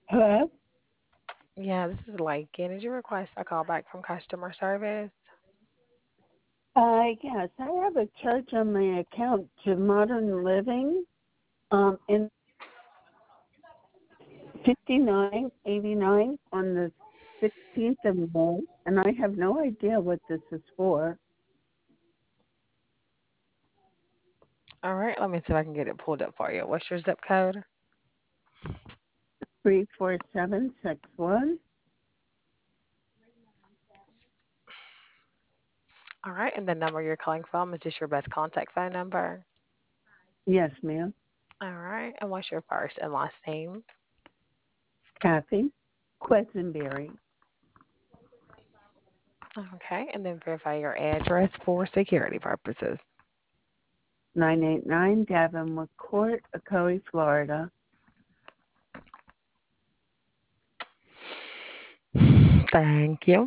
Hello? Yeah, this is Lakin. Did you request a call back from customer service? Yes, I have a charge on my account to Modern Living, in 59.89 on the 16th of May, and I have no idea what this is for. All right, let me see if I can get it pulled up for you. What's your zip code? 34761. All right, and the number you're calling from, is this your best contact phone number? Yes, ma'am. All right, and what's your first and last name? Kathy Quesenberry. Okay, and then verify your address for security purposes. 989 Davenport Court, Ocoee, Florida. Thank you.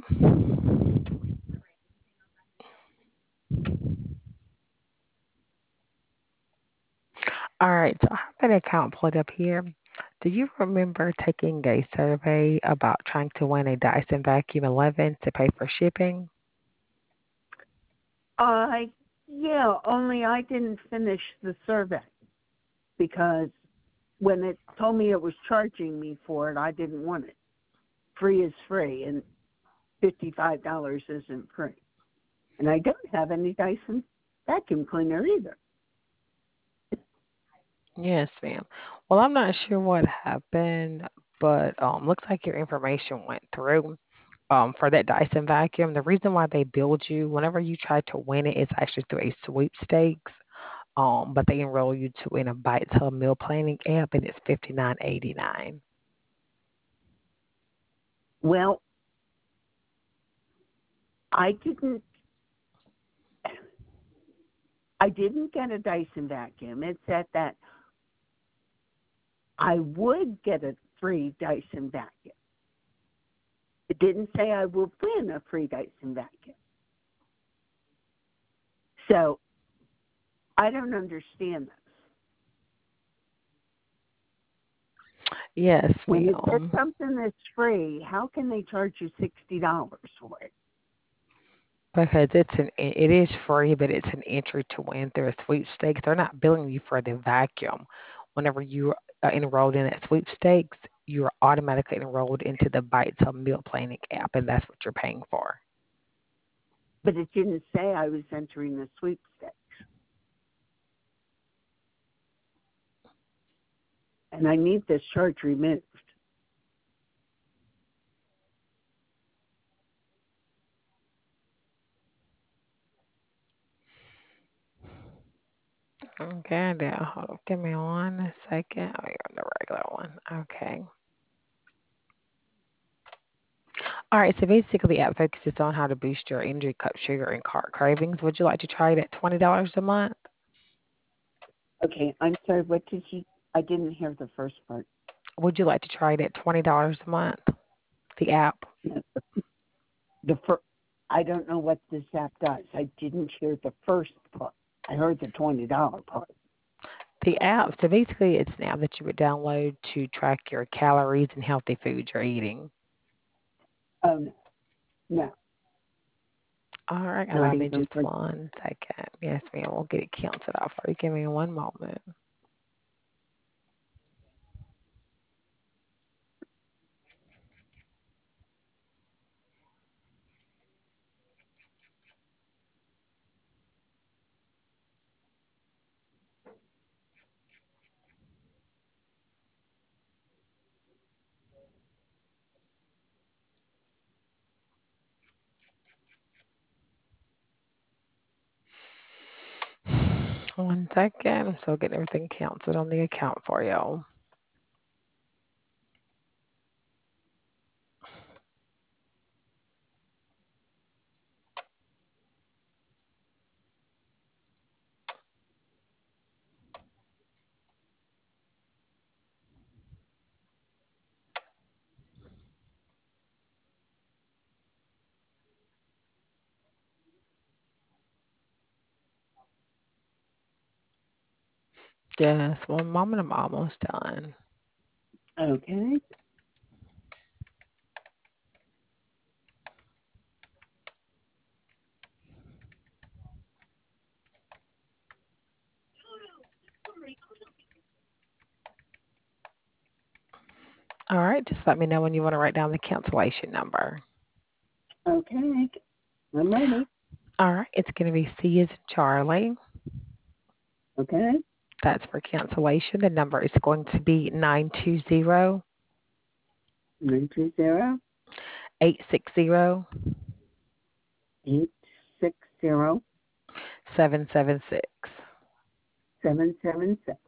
All right, so I have an account pulled up here. Do you remember taking a survey about trying to win a Dyson Vacuum 11 to pay for shipping? I, yeah, only I didn't finish the survey because when it told me it was charging me for it, I didn't want it. Free is free, and $55 isn't free. And I don't have any Dyson vacuum cleaner either. Yes, ma'am. Well, I'm not sure what happened, but looks like your information went through. For that Dyson vacuum, the reason why they billed you whenever you try to win it, it's actually through a sweepstakes. But they enroll you to in a Bite to Meal Planning app, and it's 59.89. Well, I didn't. I didn't get a Dyson vacuum. It said that I would get a free Dyson vacuum. It didn't say I would win a free Dyson vacuum. So I don't understand this. Yes, When it says ma'am. something that's free, how can they charge you $60 for it? Because it is free, but it's an entry to win through a sweepstakes. They're not billing you for the vacuum. Whenever you are enrolled in that sweepstakes, you are automatically enrolled into the Bite to Meal Planning app, and that's what you're paying for. But it didn't say I was entering the sweepstakes. And I need this charge removed. Okay, now hold on. Give me 1 second. Oh, you're on the regular one. Okay. All right. So basically, the app focuses on how to boost your energy, cut sugar, and carb cravings. Would you like to try it at $20 a month? Okay, I'm sorry, what did you, I didn't hear the first part. Would you like to try it at $20 a month? The app. No, the first, I don't know what this app does. I didn't hear the first part. I heard the $20 part. The app. So basically, it's an app that you would download to track your calories and healthy foods you're eating. Um, no, All right. Allow not me even just for, 1 second. Yes, ma'am. We'll get it canceled off for you. Give me one moment. One second. I'm still getting everything canceled on the account for you. Yes, one moment. I'm almost done. okay. All right, just let me know when you want to write down the cancellation number. Okay, I'm ready. All right, it's going to be C as in Charlie. Okay, That's for cancellation. The number is going to be 920 920 860 860 776. 776.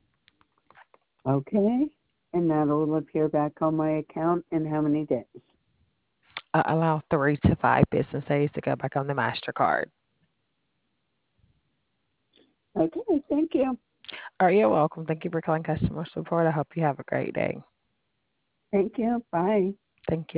Okay, and that'll appear back on my account in how many days? Allow 3 to 5 business days to go back on the MasterCard. Okay, thank you. All right, you're welcome. Thank you for calling customer support. I hope you have a great day. Thank you. Bye. Thank you.